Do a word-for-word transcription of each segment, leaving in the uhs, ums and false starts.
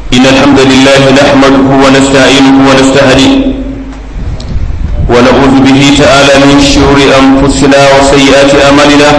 إن الحمد لله نحمده ونستعينه ونستهديه ونعوذ به تعالى من شرور أنفسنا وسيئات أعمالنا.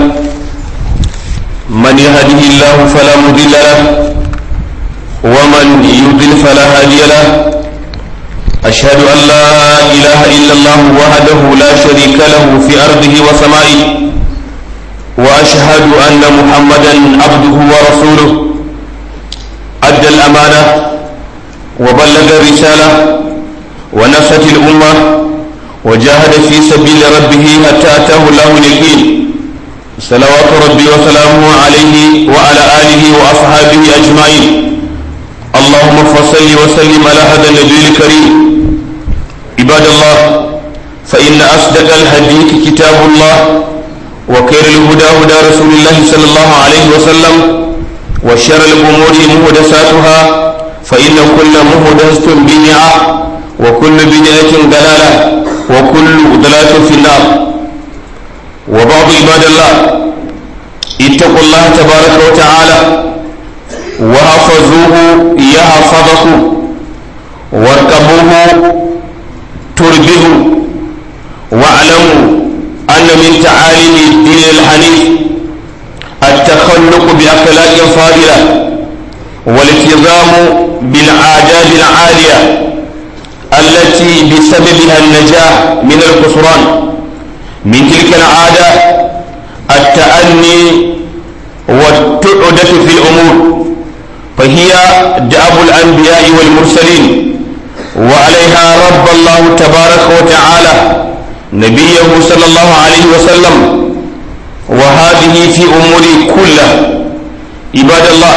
من يهده الله فلا مضل له ومن يضلل فلا هادي له. أشهد أن لا إله إلا الله وحده لا شريك له في أرضه وسمائه، وأشهد أن محمدا عبده ورسوله أدى الأمانة وبلغ الرسالة ونصح الأمة وجاهد في سبيل ربه حتى أتاه الله اليقين. صلوات ربي وسلامه عليه وعلى آله وأصحابه أجمعين. اللهم فصل وسلم على هذا النبي الكريم. عباد الله، فإن أصدق الحديث كتاب الله، وخير الهدى هدى رسول الله صلى الله عليه وسلم، وشر الأمور محدثاتها، فإن كل محدثة بدعة، وكل بدعة ضلالة، وكل ضلالة في النار. وبعض عباد الله، اتقوا الله تبارك وتعالى وحفظوه يحفظكم، واركبوه تربه، واعلموا أن من تعاليم الدين الحنيف التخلق بأخلاق فاضلة والالتزام بالعادات العالية التي بسببها النجاح من الخسران. من تلك العادة التأني والتعدة في الأمور، فهي دأب الأنبياء والمرسلين، وعليها رب الله تبارك وتعالى نبيه صلى الله عليه وسلم، وهذه في أمور كلها. عباد الله،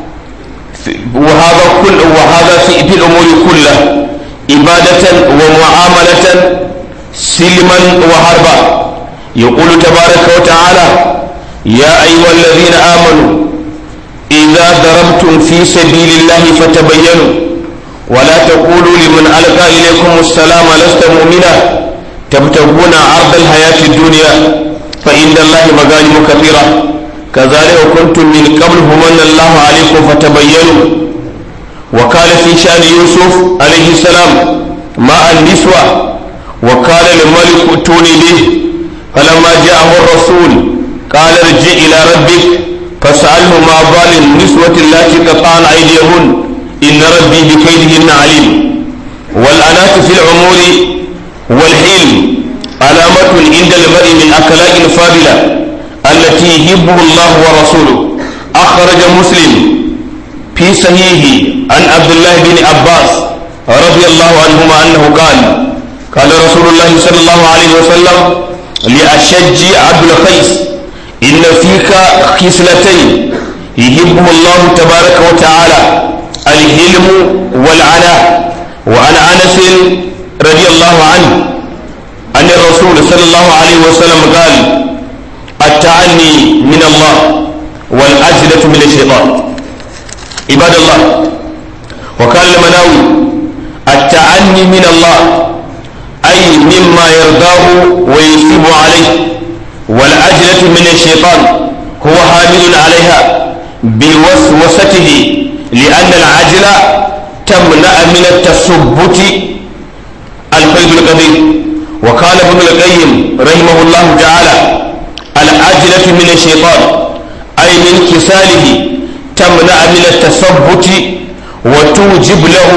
وهذا كل وهذا في, في الأمور كلها عبادة ومعاملة، سلما وحربا. يقول تبارك وتعالى: يا أيها الذين آمنوا إذا ضربتم في سبيل الله فتبينوا ولا تقولوا لمن ألقى إليكم السلام لست مؤمنا تبتغون عرض الحياة الدنيا فإن الله مغانم كثيرة كذلك كنتم من قبل فمن الله عليكم فتبينوا. وقال في شأن يوسف عليه السلام مع النسوة: وقال الملك ائتوني به فلما جاءه الرسول قال ارجع إلى ربك فاسأله ما بال النسوة اللاتي قطعن أيديهن إن ربي بكيدهن عليم. والأنات في العمور والحلم علامة عند المرء من أخلاق فاضلة التي يحبه الله ورسوله. أخرج مسلم في صحيحه عن عبد الله بن عباس رضي الله عنهما أنه قال: قال رسول الله صلى الله عليه وسلم لأشج عبد القيس: إن فيك خصلتين يحبه الله تبارك وتعالى، الحلم والعناء. وعن أنس رضي الله عنه أن الرسول صلى الله عليه وسلم قال: التعني من الله والعجلة من الشيطان. عباد الله، وقال المناوي: التعني من الله أي مما يرضاه ويثيب عليه، والعجلة من الشيطان هو حامل عليها بوسوسته، لأن العجلة تمنع من التثبت القلب القدير. وقال ابن القيم رحمه الله تعالى: العجلة من الشيطان أي من كساله تمنع من التثبت وتوجب له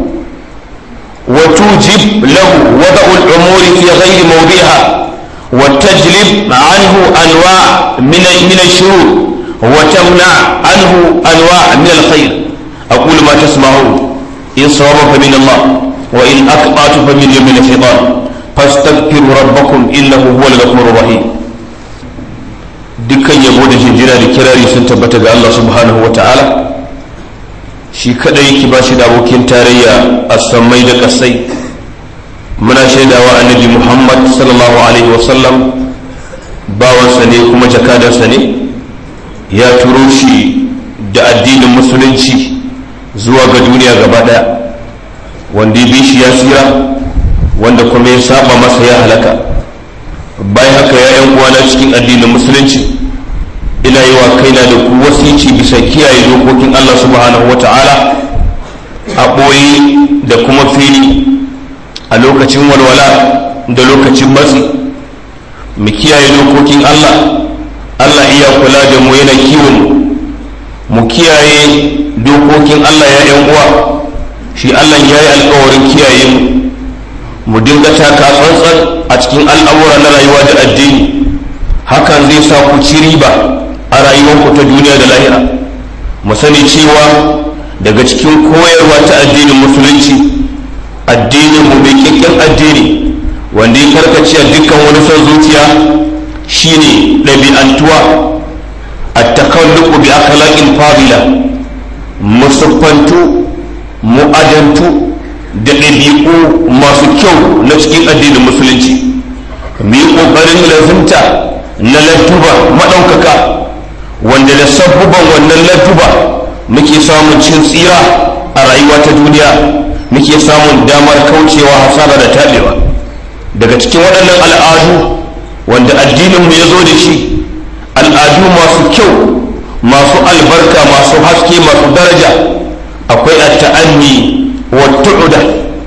وتوجب له وضع الأمور في غير موضعها، وتجلب عنه أنواع من من الشرور، وتمنع عنه أنواع من الخير. أقول ما تسمعون، إن صواب فمن الله وإن أخطأت فمن من الشيطان، فاستغفروا ربكم إنه هو الغفور الرحيم. dukkan yabo da jinjina da kirari sun tabbata ga Allah subhanahu wa ta'ala, shi kadai yake ba shi da abokin tarayya a sammai da kasai. Muna shaidawa annabi Muhammad sallallahu alaihi wa sallam bawansa ne kuma jakadarsa ne, ya turo shi da addinin musulunci zuwa ga duniya gaba daya. Wanda ya bi shi ya tsira, wanda kuma ya saba masa ya halaka. Bayan haka ya yan uwana cikin addinin musulunci, ina yi wa kaina da ku wasici bisa kiyaye dokokin Allah subhanahu wata'ala a ɓoye da kuma fili, a lokacin walwala da lokacin matsi. Mu kiyaye dokokin Allah. Allah iya kula da mu, yana kiwon mu kiyaye dokokin Allah ya yan uwa. Shi Allah ya yi alkawarin kiyaye mu mu dinga taka tsantsan a cikin al'amura na rayuwa da addini. Hakan zai sa ku ci riba a rayuwarku ta duniya da lahira. Mu sani cewa daga cikin koyarwa ta addinin musulunci, addinin mu mai kyakkyan addini wanda ya karkace dukkan wani son zuciya, shine ɗabi'antuwa at-takalluqu bi akhlaqin fadila, musuffantu mu'adantu da ɗabi'u masu kyau na cikin addinin musulunci. Mu yi ƙoƙarin lazimta na lattuba maɗaukaka wanda da sabbuban wannan lattuba muke samun cin tsira a rayuwa ta duniya, muke samun damar kaucewa hasara da taɓewa. Daga cikin waɗannan al'adu wanda addininmu ya zo da shi, al'adu masu kyau, masu albarka, masu haske, masu daraja, akwai at-ta'anni wa tu'uda.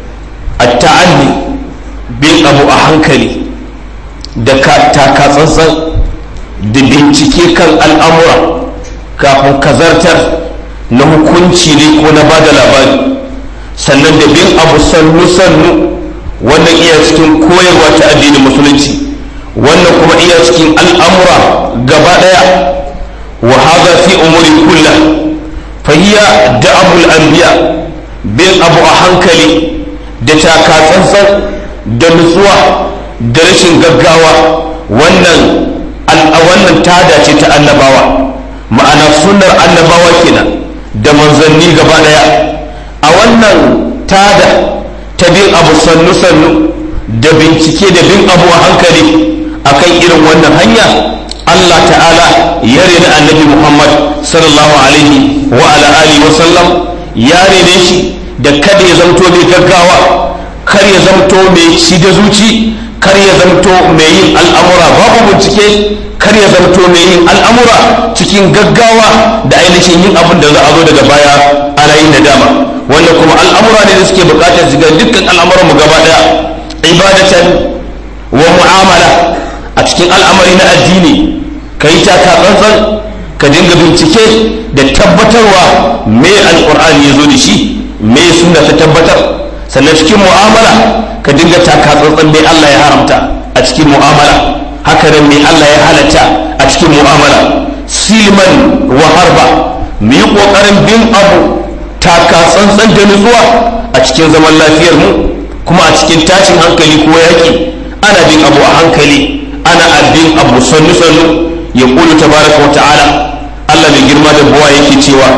At-ta'anni bin abu a hankali da taka tsantsan da bincike kan al'amura kafin ka zartar na hukunci ne ko na bada labari, sannan da bin abu sannu-sannu. Wannan iya cikin koyarwa ta addinin musulunci, wannan kuma iya cikin al'amura gaba daya. wa hadha fi umuri kullah fa hiya da'abul anbiya, bin abu a hankali da taka tsantsan da nutsuwa da rashin gaggawa. Wannan wannan tada ce ta annabawa, ma'ana sunnar annabawa kenan da manzanni gaba daya. A wannan tada ta bin abu sannu-sannu da bincike da bin abu a hankali akan irin wannan hanya, Allah ta'ala ya rena annabi Muhammad sallallahu alaihi wa ala alihi wa sallam, ya rene shi da kada ya zamto mai gaggawa, kar ya zamto mai shi da zuci, kar ya zamto mai yin al'amura babu bincike, kar ya zamto mai yin al'amura cikin gaggawa da ainihin yin abin da za a zo daga baya ana yin nadama. Wannan kuma al'amura ne da suke bukatar shiga dukkan al'amuran mu gaba daya, ibadatan wa mu'amala. A cikin al'amari na addini ka yi taka tsantsan, ka dinga bincike da tabbatarwa me alqur'ani ya zo da shi, me sunna ta tabbatar. Sannan cikin mu'amala ka dinga taka tsantsan me Allah ya haramta a cikin mu'amala, haka nan me Allah ya halatta a cikin mu'amala. Silman wa harba, mu yi kokarin bin abu taka tsantsan da nutsuwa a cikin zaman lafiyar mu, kuma a cikin tashin hankali ko yaki ana bin abu a hankali, ana abin abu sannu sannu. Ya kulu tabaraka wa ta'ala, Allah mai girma da buwa yake cewa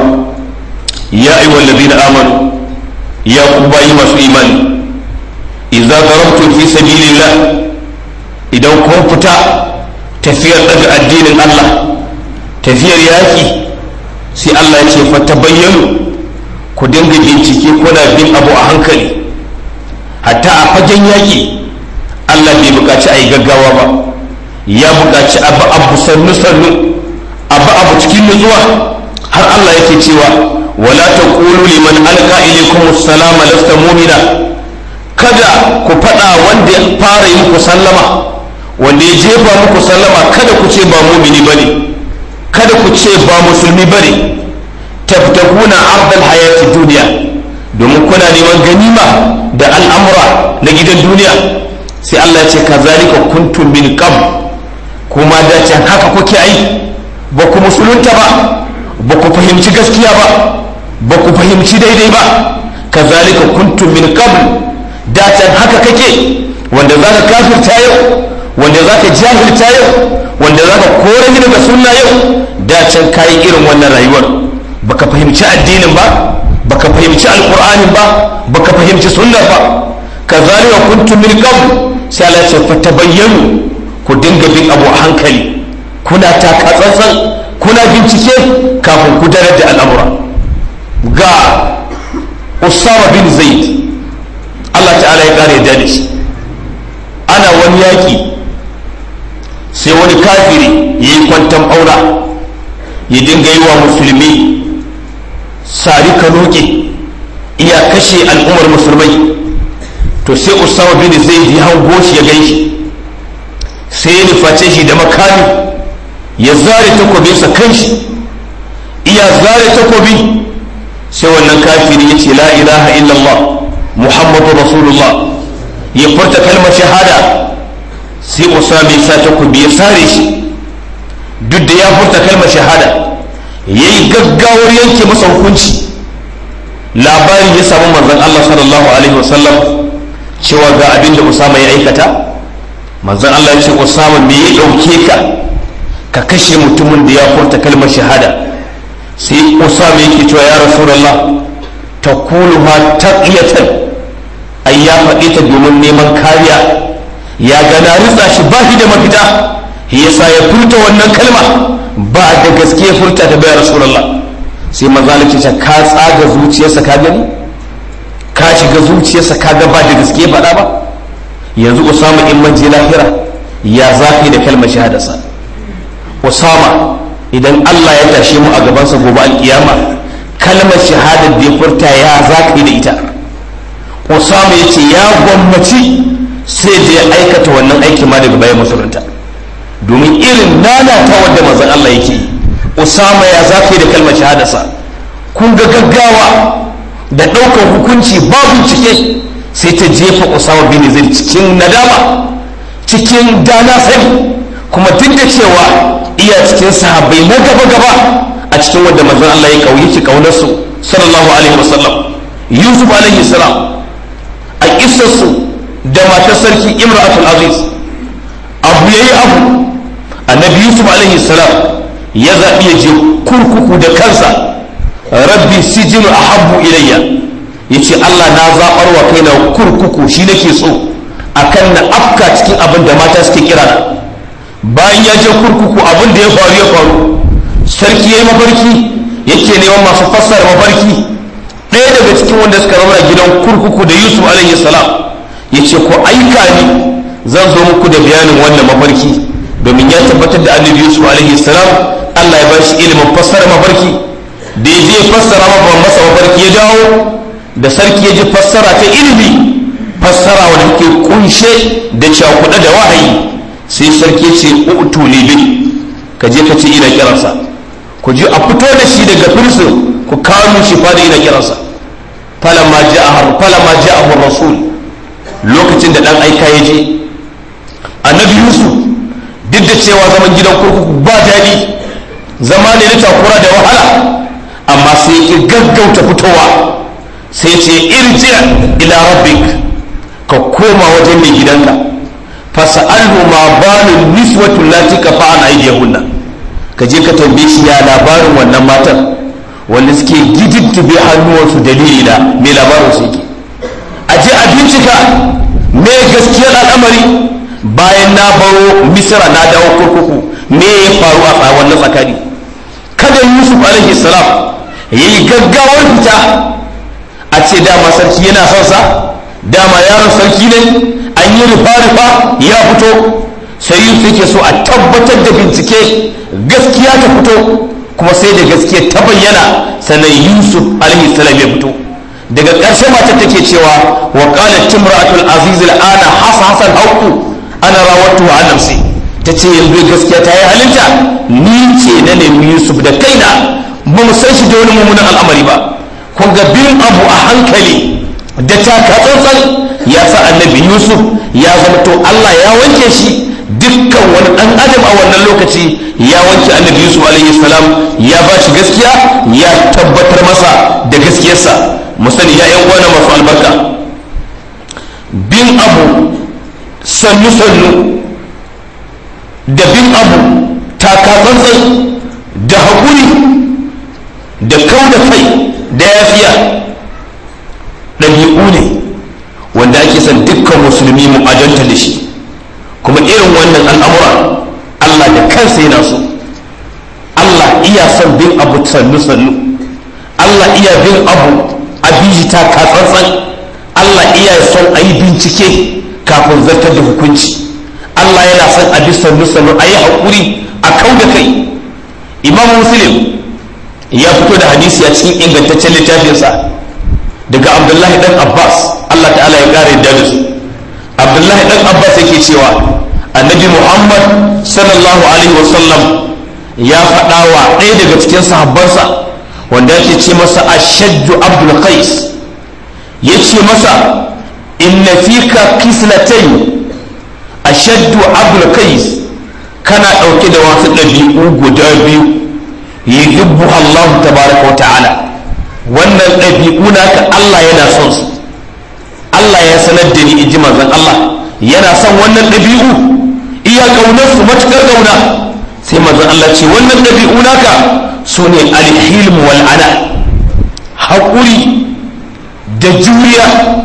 ya ayyuhal ladina amanu, ya ku bayi masu imani, idza darabtum fi sabilillah, idan kun fita tafiyar daga addinin Allah, tafiyar yaki, sai Allah ya ce fatabayyanu, ku dinga bincike kuna bin abu a hankali. Hatta a fagen yaki Allah bai bukaci a yi gaggawa ba, ya bukaci abu abu sannu sannu, abu abu cikin nutsuwa. Har Allah yake cewa wala taqulu liman alqa ilaykum assalama lasta mu'mina, kada ku fada wanda ya fara yi muku sallama, wanda ya jefa muku sallama, kada ku ce ba mu'mini bane, kada ku ce ba musulmi bane. tabtaguna ardal hayati duniya, domin kuna neman ganima da al'amura na gidan duniya. Sai Allah ya ce kazalika kuntum min qabl, kuma da can haka kuke ai, ba ku musulunta ba, ba ku fahimci gaskiya ba, ba ku fahimci daidai ba. kazalika kuntum min qabl, da can haka kake, wanda zaka kafirta yau, wanda zaka jahilta yau, wanda zaka kore ni daga sunna yau, da can kai irin wannan rayuwar. Baka fahimci addinin ba, baka fahimci alqur'anin ba, baka fahimci sunnar ba. kazalika kuntum min qabl, sai Allah ya ce fatabayyanu, ku dinga bin abu a hankali, kuna taka tsantsan, kuna bincike kafin ku darar da al'amura. Ga Usama bin Zaid, Allah ta'ala ya kare da shi, ana wani yaki sai wani kafiri yayi kwantan aura, ya dinga yi wa musulmi sari ka noke, iya kashe al'ummar musulmai. To sai Usama bin Zaid ya hango shi ya ganshi, sai ya nuface shi da makami, ya zare takobinsa kanshi. Iya zare takobi sai wannan kafiri ya ce la ilaha illallah muhammadu rasulullah, ya furta kalmar shahada. sai Usama ya sa takobi ya sare shi, duk da ya furta kalmar shahada, yayi gaggawar yanke masa hukunci. Labari ya samu manzon Allah sallallahu alaihi wasallam cewa ga abin da Usama ya aikata. Manzon Allah ya ce, Usama me ya dauke ka ka kashe mutumin da ya furta kalmar shahada? Sai Usama yake cewa ya rasulullah taquluha taqiyatan, ai ya faɗi ta domin neman kariya, ya ga na ritsa shi ba shi da mafita, yasa ya furta wannan kalma, ba da gaske ya furta ta bai rasulullah. Sai manzo Allah ce ka tsaga zuciyarsa ka gani, ka shiga zuciyarsa ka ga ba da gaske faɗa ba. Yanzu Usama in manje lahira ya zafi da kalmar shahadarsa. Usama idan Allah ya tashe mu a gabansa gobe alkiyama, kalmar shahadar da ya furta ya zafi da ita. Usama ya ce ya gwammaci sai da ya aikata wannan aiki ma daga bayan musulunta, domin irin lalata wanda manzon Allah yake yi. Usama ya zafi da kalmar shahadarsa. Kun ga gaggawa da ɗaukar hukunci babu cike sai ta jefa Usama bin Zaid cikin nadama, cikin dana sani, kuma duk da cewa iya cikin sahabbai na gaba gaba a cikin wanda manzon Allah ya kauye ki kaunar su sallallahu alaihi wasallam. Yusuf alaihi salam a kissarsu da matar sarki Imratul Aziz, abu yayi abu, annabi Yusuf alaihi salam ya zaɓi ya je kurkuku da kansa. Rabbi sijinu ahabbu ilayya, yace Allah na zaɓar wa kaina kurkuku shi nake so akan na afka cikin abin da mata suke kira na. Bayan ya je kurkuku abin da ya faru ya faru, sarki ya yi mafarki, yake neman masu fassara mafarki. Ɗaya daga cikin wanda suka rauna gidan kurkuku da Yusuf alaihi salam yace ko aika ni zan zo muku da bayanin wannan mafarki, domin ya tabbatar da annabi Yusuf alaihi salam Allah ya bashi ilimin fassara mafarki. Da ya je fassara masa mafarki ya dawo da sarki ya ji fassara ta ilimi, fassara wanda ke kunshe da cakuɗa da wahayi. Sai sarki ce utu libi, ka je ka ce ina kiransa, ku je a fito da shi daga firsin ku kawo shi fada ina kiransa. Falamma ja'ahu falamma ja'ahu rasul, lokacin da dan aika ya je, annabi Yusuf duk da cewa zaman gidan kurkuku ba daɗi, zama ne na takura da wahala, amma sai ki gaggauta fitowa. Sai ce irji ila rabbik, ka koma wajen mai gidanka, fasa'alhu ma balun niswatu lati kafa'an aydiyahunna, ka je ka tambaye shi ya labarin wannan matan wanda suke gididdube hannuwansu dalilina, me labarin su yake. A je a bincika me gaskiyar al'amari. Bayan na baro Misra na dawo kurkuku, me ya faru a wannan tsakani. Kada Yusuf alaihi salam yayi gaggawar fita a ce dama sarki yana son sa, dama yaron sarki ne, an yi rufa-rufa ya fito. Sai Yusuf yake so a tabbatar da bincike, gaskiya ta fito, kuma sai da gaskiya ta bayyana sannan Yusuf alaihi salam ya fito. Daga ƙarshe matar take cewa wa qalat imra'atul aziz al'ana hasa hasan hauku ana rawatu an nafsi, tace yanzu gaskiya ta yi halinta, ni ce na nemi Yusuf da kaina, ba mu san shi da wani mummunan al'amari ba. Kun ga bin abu a hankali da taka tsantsan ya sa annabi Yusuf ya zama to Allah ya wanke shi. Dukkan wani ɗan adam a wannan lokaci ya wanke annabi Yusuf alaihi salam, ya ba shi gaskiya, ya tabbatar masa da gaskiyarsa. Mu sani ya yan uwana masu albarka, bin abu sannu sannu da bin abu taka tsantsan da haƙuri da kau da kai da yafiya ɗabi'u ne wanda ake son dukkan musulmi mu ajanta da shi. Kuma irin wannan al'amura Allah da kansa yana so. Allah iya son bin abu sannu sannu, Allah iya bin abu a bijita ka tsantsan, Allah iya son a yi bincike kafin zartar da hukunci. Allah yana son a bi sannu sannu, a yi haƙuri, a kau da kai. Imam Muslim ya fito da hadisi a cikin ingantaccen littafinsa daga Abdullahi dan Abbas Allah ta'ala ya kare da su. Abdullahi dan Abbas yake cewa annabi Muhammad sallallahu alaihi wasallam ya faɗa wa ɗaya daga cikin sahabbansa wanda yake ce masa ashaddu Abdul Qais, ya ce masa inna fika kislatayn ashaddu Abdul Qais, kana ɗauke da wasu ɗabi'u guda biyu yuhibbu Allah tabaraka wa ta'ala, wannan ɗabi'u naka Allah yana son su. Allah ya sanar da ni inji manzon Allah yana son wannan ɗabi'u, iya kaunar su matukar kauna. sai manzon Allah ce wannan ɗabi'u naka sune al-hilm wal ana, haƙuri da juriya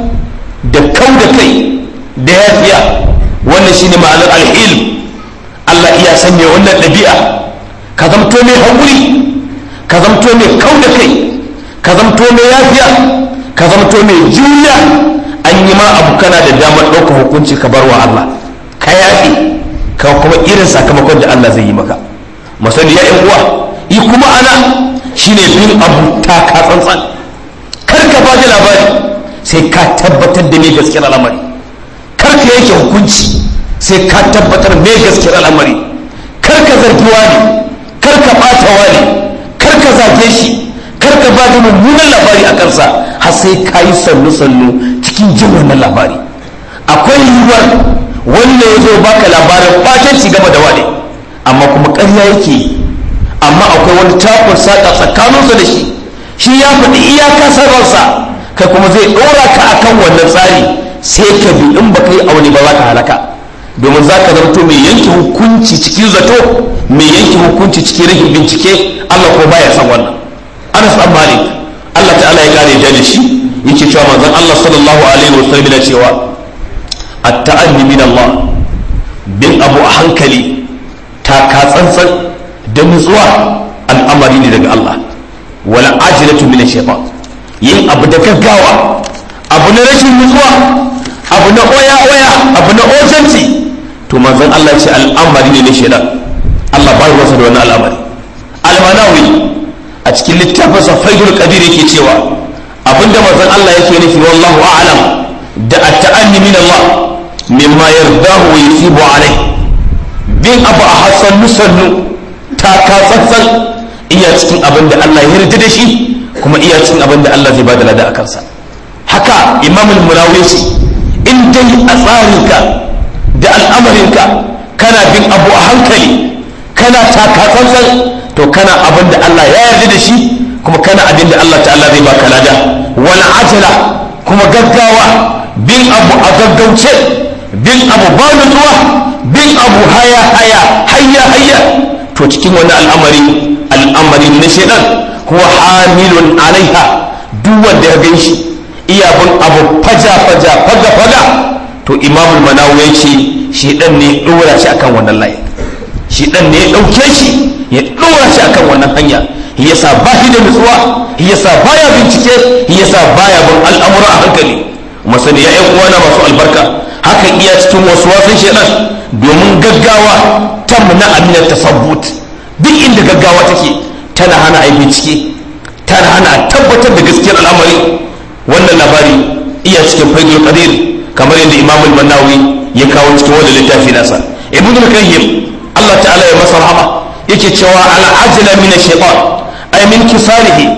da kau da kai da yafiya, wannan shine ma'anar al-hilm. Allah iya sanya wannan ɗabi'a, ka zamto mai haƙuri, ka zamto mai kau da kai, ka zamto mai yafiya, ka zamto mai juriya. An yi ma abu kana da damar ɗaukar hukunci ka bar wa Allah, ka yafi, ka kuma irin sakamakon da Allah zai yi maka. Masani ya yan uwa, yi kuma ana shine bin abu ta ka tsantsan, kar ka ba da labari sai ka tabbatar da mai gaskiyar al'amari, kar ka yanke hukunci sai ka tabbatar mai gaskiyar al'amari, kar ka zargi wani, kar ka ɓata wani, kar ka zage shi, kar ka ba da mummunan labari a kansa har sai ka yi sannu-sannu cikin jin wannan labari. Akwai yiwuwar wanda ya zo baka labarin ɓatanci gaba da wani amma kuma ƙarya yake yi, amma akwai wani takon saƙa tsakaninsa da shi, shi ya faɗi iyaka sararsa, kai kuma zai ɗora ka akan wannan tsari, sai ka bi in baka yi aure ba za ka halaka, domin za ka zarto mai yanke hukunci cikin zato, mai yanke hukunci cikin rashin bincike. Allah ko baya san wannan. Anas bin Malik Allah ta'ala ya kare da shi yake cewa manzon Allah sallallahu alaihi wasallam yana cewa at-ta'anni min Allah, bin abu a hankali, ta ka tsantsan da nutsuwa al'amari ne daga Allah. Wala ajilatu min ash-shaytan, yin abu da gaggawa, abu na rashin nutsuwa, abu na oya oya, abu na ojanci, to manzon Allah ya ce al'amari ne na shaytan. Allah ba ya wasa da wannan al'amari. Al-Manawi a cikin littafinsa Faidul Qadir yake cewa abinda manzon Allah yake nufi wallahu a'lam da at-ta'anni min Allah mimma yardahu wa yusibu alayhi, bin abu a hasannu sannu ta katsantsan, iya cikin abinda Allah ya yarda da shi kuma iya cikin abinda Allah zai bada lada a kansa. Haka Imam al-Munawi ce in dai a tsarinka da al'amarinka kana bin abu a hankali, kana ta katsantsan, to kana abin da Allah ya yarda da shi kuma kana abin da Allah ta'ala zai baka lada. Wal ajala, kuma gaggawa, bin abu a gaggauce, bin abu ba nutsuwa, bin abu haya haya hayya hayya, to cikin wani al'amari al'amari na shaitan huwa hamilun alaiha. Duk wanda ya gan shi iya bin abu faja faja faga faga, to Imamul Manawi ya ce shaitan ne ya dora shi akan wannan layi, shaitan ne ya dauke shi ya ɗora shi akan wannan hanya, yasa ba shi da nutsuwa, yasa baya bincike, yasa baya bin al'amura a hankali. Masani ya ƴan uwana masu albarka, hakan iya cikin wasu wasan shaitan, domin gaggawa tamna amina tasabbut. Duk inda gaggawa take tana hana ai bincike, tana hana tabbatar da gaskiyar al'amari. Wannan labari iya cikin Faidul Qadir kamar yadda Imam al-Manawi ya kawo cikin wannan littafi nasa. Ibn al-Qayyim Allah ta'ala ya masa rahama yake cewa al'ajila min ash-shaytan ay min kisalihi,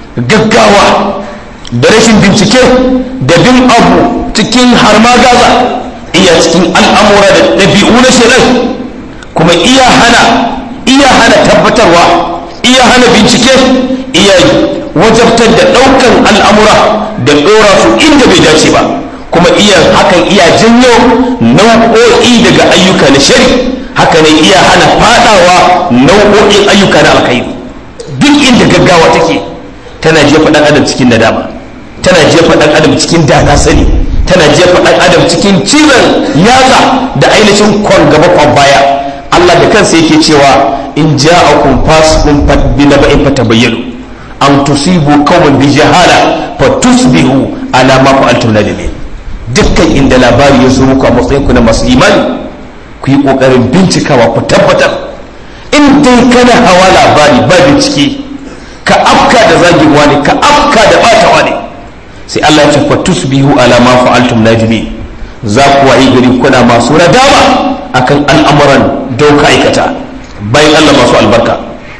gaggawa da rashin bincike da bin abu cikin harmagaza iya cikin al'amura da ɗabi'u na shaytan, kuma iya hana iya hana tabbatarwa, iya hana bincike, iya wajabtar da ɗaukan al'amura da ɗora su inda bai dace ba, kuma iya hakan iya janyo nau'o'i daga ayyuka na shari. Haka ne iya hana fadawa nau'o'in ayyuka na alkhairi. Duk inda gaggawa take tana jefa dan adam cikin nadama, tana jefa dan adam cikin dana sani, tana jefa dan adam cikin cizon yatsa da ainihin kwan gaba kwan baya. Allah da kansa yake cewa in ja'akum fasiqun bi naba'in fatabayyanu an tusibu qauman bi jahala fatusbihu ala ma fa'altum nadimin. Dukkan inda labari ya zo muku a matsayin ku na masu imani, ku yi ƙoƙarin bincikawa ku tabbatar. In dai kana hawa labari ba bincike, ka afka da zagin wani, ka afka da ɓata wani, sai Allah ya ce fatusbihu ala ma fa'altum nadimin, za ku wayi gari kuna masu nadama akan al'amuran dauka aikata. bayan Allah masu albarka,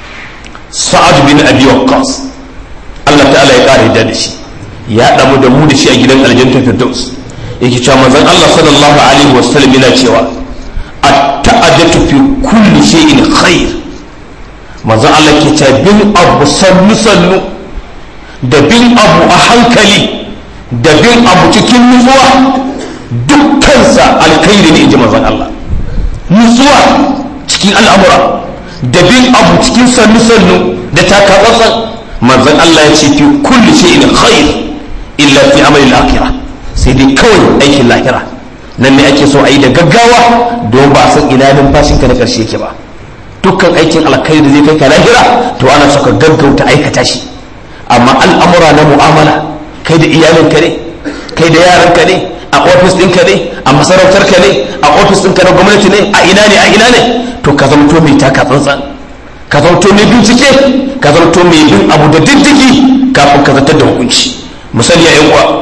Sa'ad bin Abi Waqqas Allah ta'ala ya kare da shi, ya damu da mu da shi a gidan aljanna Firdaus. Yake cewa manzon Allah sallallahu alaihi wasallam yana cewa at-ta'adatu fi kulli shay'in khair. Manzon Allah ke cewa bin abu sannu sannu, da bin abu a hankali, da bin abu cikin nutsuwa, dukkansa alkhairi ne, inji manzon Allah. Nutsuwa cikin al'amura da bin abu cikin sannu sannu da takatsantsan, manzon Allah ya ce fi kulli shay'in khair illa fi amali al-akhirah, sai dai kawai aikin lahira nan ne ake so a yi da gaggawa, don ba a san ina numfashinka na ƙarshe yake ba. dukkan aikin alkhairi da zai kai ka lahira to ana so ka gaggauta aikata shi, amma al'amura na mu'amala, kai da iyalinka ne, kai da yaranka ne, a ofis ɗinka ne, a masarautarka ne, a ofis ɗinka na gwamnati ne, a ina ne a ina ne, to ka zamto mai taka tsantsan, ka zamto mai bincike, ka zamto mai bin abu da diddigi kafin ka zartar da hukunci. misali ya yan uwa,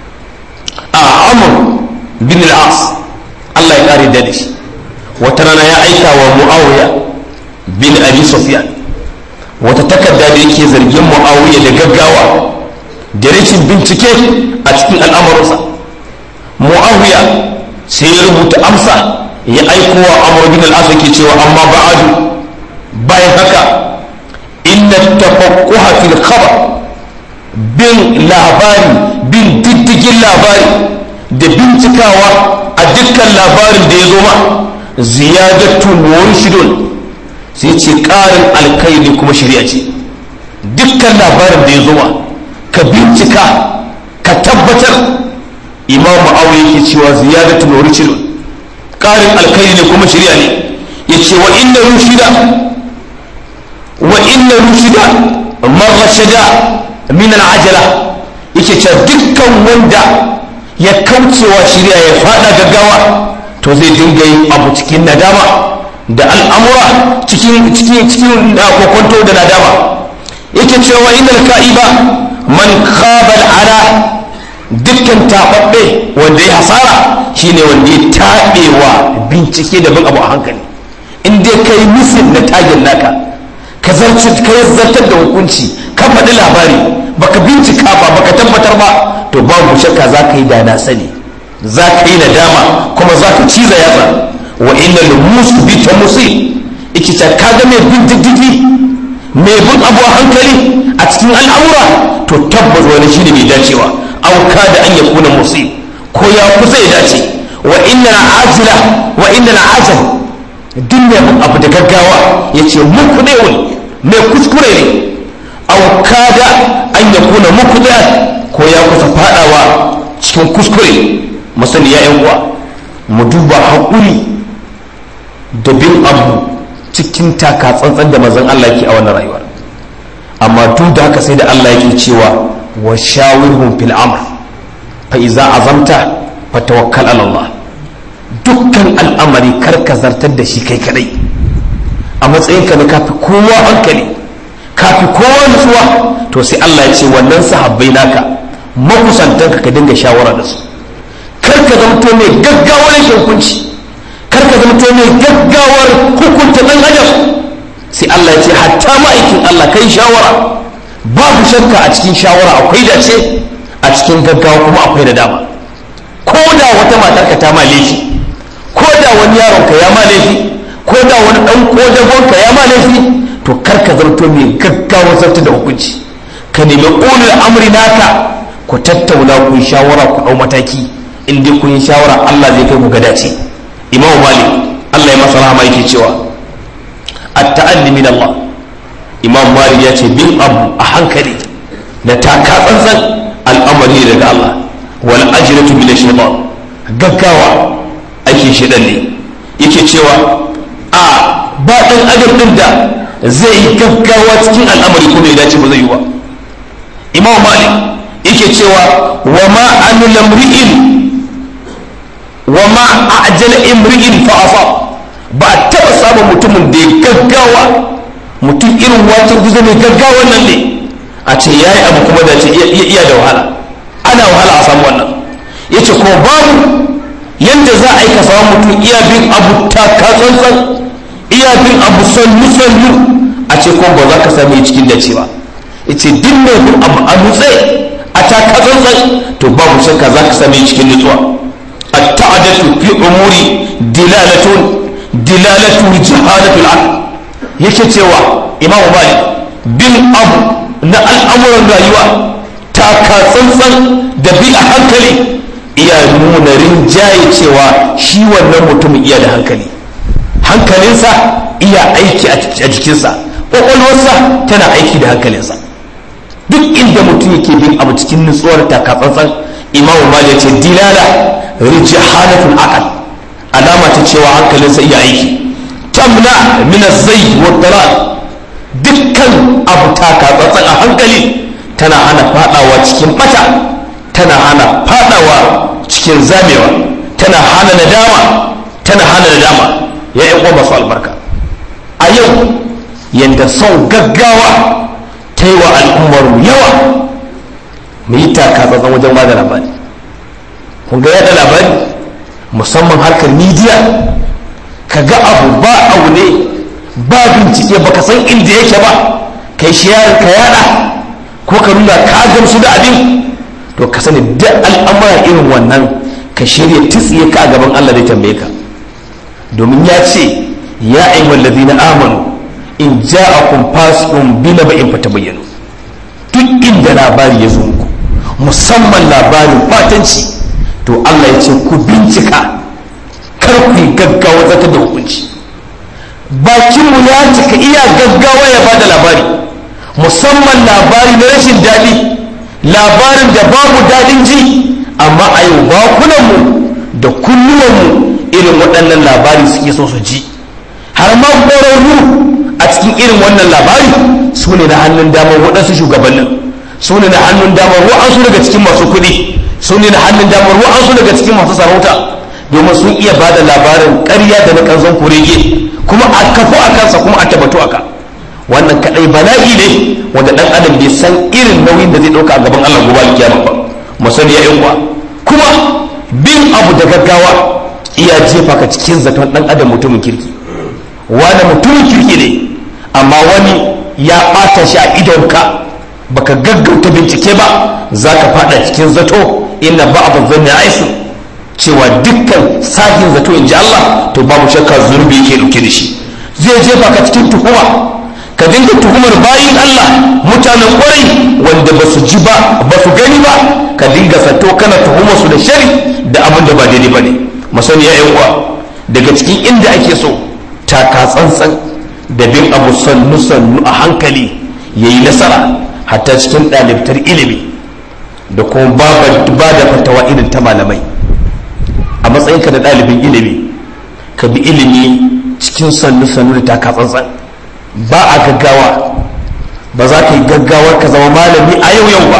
a Amr bin al-As Allah ya kare da shi, wata rana ya aika wa Muawiya bin Abi Sufyan wata takarda da yake zargin Muawiya da gaggawa da rashin bincike a cikin al'amuransa. Muawiya sai ya rubuta amsa ya aiko wa Amr bin al-As yake cewa amma ba'adu, bayan haka inna tafaqquha fil khabar, bin labari, bin diddigin labari da bincikawa a dukkan labarin da ya zo ma, ziyadatun wa rushidun, sai ce ƙarin alkaili kuma shari'a ce. dukkan labarin da ya zo ma ka bincika ka tabbatar. Imam Muawiya yake cewa ziyadatun wa rushidun, ƙarin alkaili ne kuma shari'a ne. yace wa inna rushida wa inna rushida man rashada min al-ajala, yake cewa dukkan wanda ya kaucewa shari'a ya fada gaggawa to zai dinga yin abu cikin nadama da al'amura cikin cikin cikin kokonto da nadama. yake cewa innal ka'iba man khaba al-ala, dukkan tababbe wanda ya hasara shine wanda ya tabewa bincike da bin abu a hankali. in dai kai misin na tagin naka, ka zarci ka zartar da hukunci, ka faɗi labari, baka bincika ba, baka tabbatar ba, to babu shakka za ka yi da na sani, za ka yi nadama, kuma za ka ciza yatsa. wa innal musbita musi, yake ta kaga mai bin diddigi, mai bin abu a hankali a cikin al'amura, to tabbas wani shine mai dacewa. aw kada an yakuna musi, ko ya kusa ya dace. wa innal ajila wa innal ajal, duk mai abu da gaggawa yace muku ne wani mai kuskure ne. aw kada an yakuna mukuda, ko ya kusa fadawa cikin kuskure. musani ya yan uwa, mu duba haƙuri da bin abu cikin taka tsantsan da manzon Allah yake a wannan rayuwar. amma duk da haka sai da Allah yake cewa wa shawirhum fil amr fa iza azamta fatawakkal ala Allah. dukkan al'amari karka zartar da shi kai kadai a matsayinka na kafi kowa hankali, kafi kowa nutsuwa, to sai Allah ya ce wannan sahabbai naka makusantanka ka dinga shawara da su. karka zamto mai gaggawar yanke hukunci, karka zamto mai gaggawar hukunta dan adam. sai Allah ya ce hatta ma'aikin Allah kai shawara. babu shakka a cikin shawara akwai dace, a cikin gaggawa kuma akwai da dama. ko da wata matarka ta ma laifi, ko da wani yaronka ya ma laifi, ko da wani dan kodagonka ya ma laifi, to karka zarto mai gaggawar zartar da hukunci. ka nemi ulul amri naka, ku tattauna ku yi shawara, ku dau mataki. in dai kun yi shawara Allah zai kai ku ga dace. Imam Malik Allah ya masa rahama yake cewa at-ta'alli min Allah. Imam Malik ya ce bin abu a hankali da taka tsantsan al'amari daga Allah. wal ajratu min ash-shaytan, gaggawa ake shedan ne. yake cewa a ba dan adam din da zai yi gaggawa cikin al'amari kuma ya dace ba zai yi ba. Imam Malik yake cewa wa ma anu lamri'in wa ma a'jala imri'in fa asab, ba taɓa samun mutumin da ya gaggawa, mutum irin wacin guzo mai gaggawa nan ne a ce yayi abu kuma da ce iya da wahala, ana yace ko babu yanda za a yi ka samu mutum iya bin abu taka tsantsan, iya bin abu sannu sannu, a ce ko ba za ka same cikin dace ba. yace duk mai bin abu a nutse a taka tsantsan to babu shakka za ka same cikin nutsuwa. at-ta'adatu fi umuri dilalatun dilalatu jahalatul aql, yake cewa imamu malik bin abu na al'amuran rayuwa taka tsantsan da bi a hankali iya nuna rinjaye cewa shi wannan mutumin iya da hankali, hankalinsa iya aiki a jikinsa, ƙwaƙwalwarsa tana aiki da hankalinsa. duk inda mutum yake bin abu cikin nutsuwar taka tsantsan, imamu malik ce dilala rijahalatul aql, alama ta cewa hankalinsa iya aiki. tamna min az-zayg wa dalal, dukkan abu taka tsantsan a hankali tana hana fadawa cikin bata, tana hana fadawa cikin zamewa, tana hana nadama, tana hana nadama. ya yi ƙwamba su albarka a yau yadda son gaggawa ta yi wa al'ummarmu yawa, mu yi taka tsantsan wajen ba da labari. kun ga yada labari musamman harkar midiya, ka ga abu ba abu ne ba bincike baka san inda yake ba, kai shi yaron ka yada ko ka nuna ka gamsu da abin, to ka sani da al'amura irin wannan ka shirya tsiye ka a gaban Allah da tambaye ka. domin ya ce ya ayyuhal ladina amanu in ja'akum fasiqun binaba'in fatabayyanu, duk inda labari ya zo muku musamman labarin batanci, to Allah ya ce ku bincika, kar ku yi gaggawa zata da hukunci. bakinmu ya cika iya gaggawa ya bada labari, musamman labari na rashin daɗi, labarin da babu daɗin ji, amma a yau bakunanmu da kunnuwanmu irin waɗannan labari suke so su ji. har ma ƙwararru a cikin irin wannan labari su ne na hannun damar waɗansu shugabannin, su ne na hannun damar wa'ansu daga cikin masu kuɗi, su ne na hannun damar wa'ansu daga cikin masu sarauta, domin sun iya ba da labarin ƙarya da na ƙanzon kurege, kuma a kafu a kansa kuma a tabbatu a ka. wannan kaɗai bala'i ne wanda ɗan adam bai san irin nauyin da zai ɗauka a gaban Allah gobe alkiyama ba. musani ya yan uwa, kuma bin abu da gaggawa iya jefa ka cikin zaton ɗan adam mutumin kirki, wani mutumin kirki ne amma wani ya ɓata shi a idonka, baka gaggauta bincike ba za ka faɗa cikin zato. inna ba'd dhanni aisu, cewa dukkan sahin zato in ji Allah to babu shakka zurbi yake dauke da shi, zai jefa ka cikin tuhuma, ka dinga tuhumar bayin Allah mutanen kwarai wanda ba su ji ba ba su gani ba, ka dinga zato kana tuhumar su da shari da abin da ba daidai ba ne. masani ya uwa, daga cikin inda ake so taka tsantsan da bin abu sannu sannu a hankali yayi nasara, hatta cikin ɗalibtar ilimi da kuma ba da fatawa irin ta malamai. a matsayinka da ɗalibin ilimi ka bi ilimi cikin sannu sannu da taka tsantsan, ba a gaggawa, ba za ka yi gaggawar ka zama malami a yau yau ba.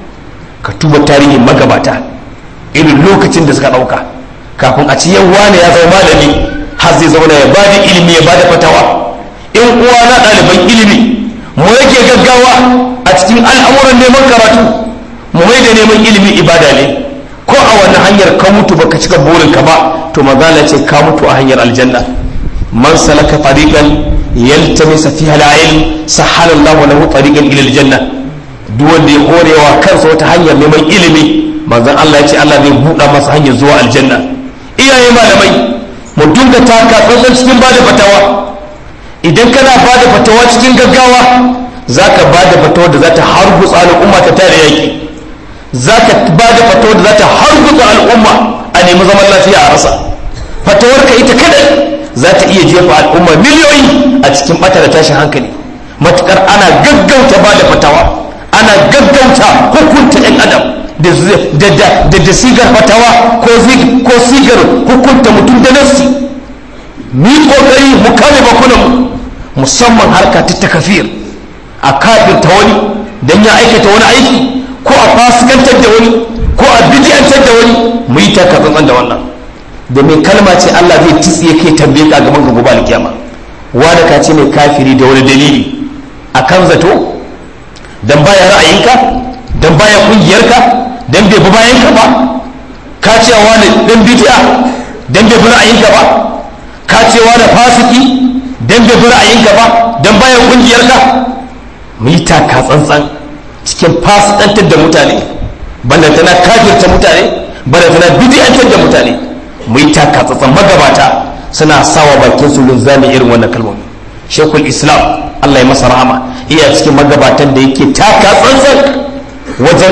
ka tuba tarihin magabata irin lokacin da suka ɗauka kafin a ci yau wane ya zama malami har zai zauna ya ba da ilimi ya ba da fatawa. in uwa na ɗaliban ilimi mu yake gaggawa a cikin al'amuran neman karatu, mu mai da neman ilimi ibada ne, ko a wani hanyar ka mutu baka cika burinka ba to mazala ce ka mutu a hanyar aljanna. man salaka tariqan yaltamisa fiha al-ilm sahala Allahu lahu tariqan ila al-janna, duk wanda ya horewa kansa wata hanyar neman ilimi manzon Allah ya ce Allah zai buɗa masa hanyar zuwa aljanna. iyaye malamai mu dinga taka tsantsan cikin bada fatawa. idan kana bada fatawa cikin gaggawa zaka bada fatawa da za ta hargutsa al'umma ta tare yaki, zaka bada fatawa da za ta hargutsa al'umma a nemi zaman lafiya a rasa. fatawar ka ita kadai za ta iya jefa al'umma miliyoyi a cikin bata da tashin hankali, matukar ana gaggauta bada fatawa, ana gaggauta hukunta ɗan adam da sigar fatawa ko sigar hukunta mutum da nassi. ni kokari mu kare bakunan, musamman harka ta takafir, a kafirta wani dan ya aikata wani aiki, ko a fasikantar da wani, ko a bidiyantar da wani. mu yi taka tsantsan da wannan, domin kalma ce Allah zai tsiye kai tambaye ka gaban ga gobe alkiyama. wanda ka ce mai kafiri da wani dalili akan zato, dan baya ra'ayinka, dan baya kungiyarka, dan bai bi bayanka ba, ka ka ce wani dan bid'a dan bai bi ra'ayinka ba, ka ce wani fasiki dan bai bi ra'ayinka ba, dan bayan kungiyarka. mu yi taka tsantsan cikin fasikantar da mutane, banda tana kafirta mutane, banda tana bid'antar da mutane. mu yi taka tsantsan. Magabata suna sawa bakin su linzami irin wannan kalmomi. Shekul Islam Allah ya masa rahama iya cikin magabatan da yake taka tsantsan wajen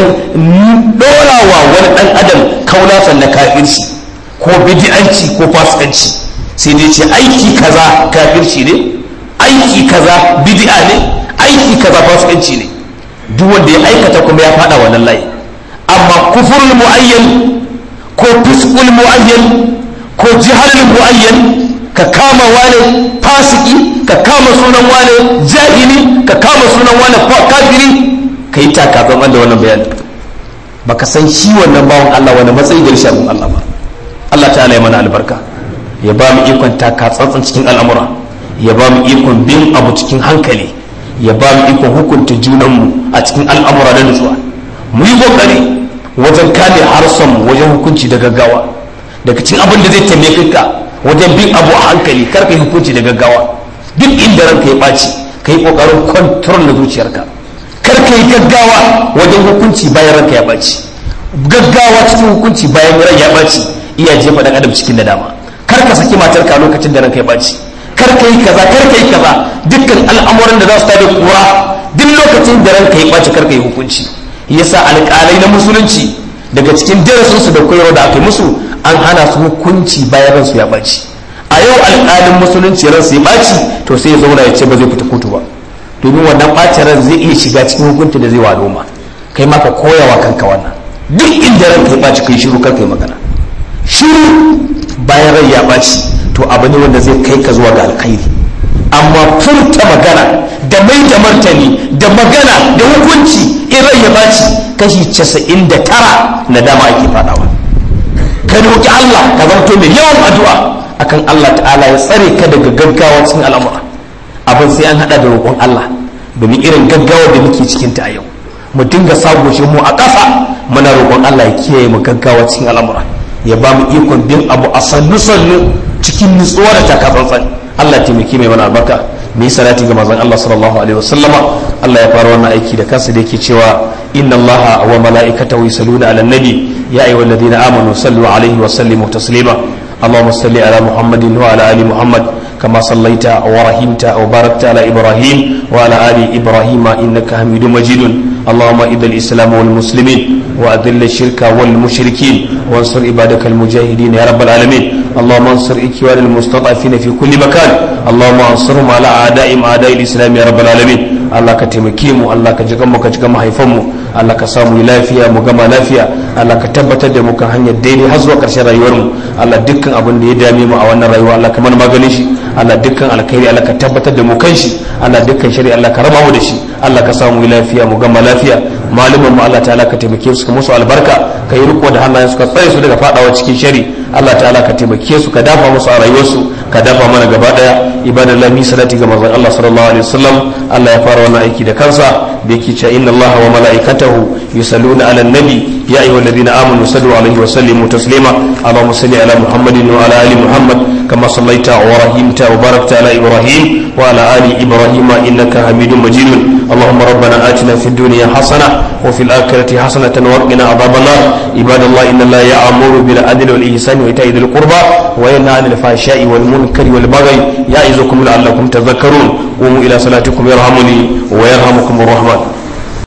dorawa wani dan adam kaulatan na kafirci ko bid'anci ko fasikanci, sai dai ce aiki kaza kafirci ne, aiki kaza bid'a ne, aiki kaza fasikanci ne. duk wanda ya aikata kuma ya fada wannan layi. amma kufurul muayyan ko fiskul muayyan ko jihalul muayyan, ka kama wane fasiki, ka kama sunan wane jahili, ka kama sunan wane kafiri, ka yi takatsan da wannan bayani. baka san shi wannan bawan Allah wani matsayi da rishin Allah ba. Allah ta'ala ya mana albarka, ya ba mu ikon takatsantsan cikin al'amura, ya ba mu ikon bin abu cikin hankali, ya ba mu ikon hukunta junanmu a cikin al'amura da nutsuwa. mu yi kokari wajen kame harsunmu wajen hukunci da gaggawa, daga cikin abin da zai taimake ka wajen bin abu a hankali, kar ka yi hukunci da gaggawa. duk inda ranka ya ɓaci ka yi ƙoƙarin kwantar da zuciyarka, kar ka yi gaggawa wajen hukunci bayan ranka ya ɓaci. gaggawa cikin hukunci bayan ran ya ɓaci iya jefa ɗan adam cikin nadama. kar ka saki matarka a lokacin da ranka ya ɓaci, kar ka yi kaza kar ka yi kaza. dukkan al'amuran da za su tada kura duk lokacin da ranka ya ɓaci kar ka yi hukunci. yasa alƙalai na musulunci daga cikin darasinsu da koyarwa da aka yi musu, an hana su hukunci bayan ransu ya ɓaci. a yau alƙalin musulunci ransu ya ɓaci, to sai ya zauna ya ce ba zai fita kotu ba, domin wannan ɓacin ran zai iya shiga cikin hukunci da zai wa al'umma. kai ma ka koyawa kanka wannan. duk inda ranka ya ɓaci kai shiru, kar kai magana. shiru bayan rai ya ɓaci to abu ne wanda zai kai ka zuwa ga alkhairi. amma furta magana da mai da martani da magana da hukunci in rai ya ɓaci, kashi casa'in da tara na dama ake faɗawa. ka roƙi Allah ka zanto mai yawan addu'a akan Allah ta'ala ya tsare ka daga gaggawa cikin al'amura. abin sai an hada da roƙon Allah, domin irin gaggawa da muke cikin ta a yau mu dinga sagoshe mu a ƙasa muna roƙon Allah ya kiyaye mu gaggawa cikin al'amura, ya ba mu ikon bin abu a sannu sannu cikin nutsuwa da takatsantsan. Allah taimake mai mana albarka. mu yi salati ga manzon Allah sallallahu alaihi wasallama. Allah ya fara wannan aiki da kansa da yake cewa inna Allaha wa mala'ikatahu yusalluna 'alan nabi ya ayyuhalladhina amanu sallu alaihi wa sallimu taslima. اللهم صل على محمد وعلى ال محمد كما صليت ورحمت وباركت على ابراهيم وعلى ال ابراهيم انك حميد مجيد. اللهم اذل الاسلام والمسلمين واذل الشرك والمشركين وانصر عبادك المجاهدين يا رب العالمين. اللهم انصر اخوان المستضعفين في كل مكان. اللهم انصرهم على اعدائهم اعداء الاسلام يا رب العالمين. Allah ka taimake mu, Allah ka jigan mu ka jigan mahaifanmu, Allah ka samu lafiya mu gama lafiya, Allah ka tabbatar da mu kan hanyar daidai har zuwa ƙarshen rayuwarmu. Allah dukkan abin da ya dame mu a wannan rayuwa Allah ka mana maganin shi. Allah dukkan alkhairi Allah ka tabbatar da mu kan shi. Allah dukkan shari'a Allah ka raba mu da shi. Allah ka samu lafiya mu gama lafiya. Malumin mu Allah ta'ala ka taimake su ka musu albarka, ka yi riko da hannayen su ka tsare su daga fadawa cikin shari. Allah ta'ala ka taimake su ka dafa musu a rayuwarsu, ka dafa mana gaba daya. Ibadallahi mi salati ga manzon Allah sallallahu alaihi wasallam. Allah ya fara wannan aiki da kansa da yake cewa inna Allah wa mala'ikatahu yusalluna 'alan nabi ya ayyuhalladhina amanu sallu alaihi wa sallimu taslima. Allahumma salli ala Muhammadin wa ala ali Muhammad kama sallaita wa rahimta wa barakta ala Ibrahim wa ala ali Ibrahim innaka Hamidum Majid. Allahumma rabbana atina fid dunya hasanah wa fil akhirati hasanatan wa qina adhaban nar. Ibadallahi inna Allah ya'muru bil adli wal ihsani wa ita'i dhil qurba wa yanha 'anil fahsha'i wal munkari wal baghi ya'izukum la'allakum tadhakkarun. قوموا إلى صلاتكم يرحمني ويرحمكم الرحمن.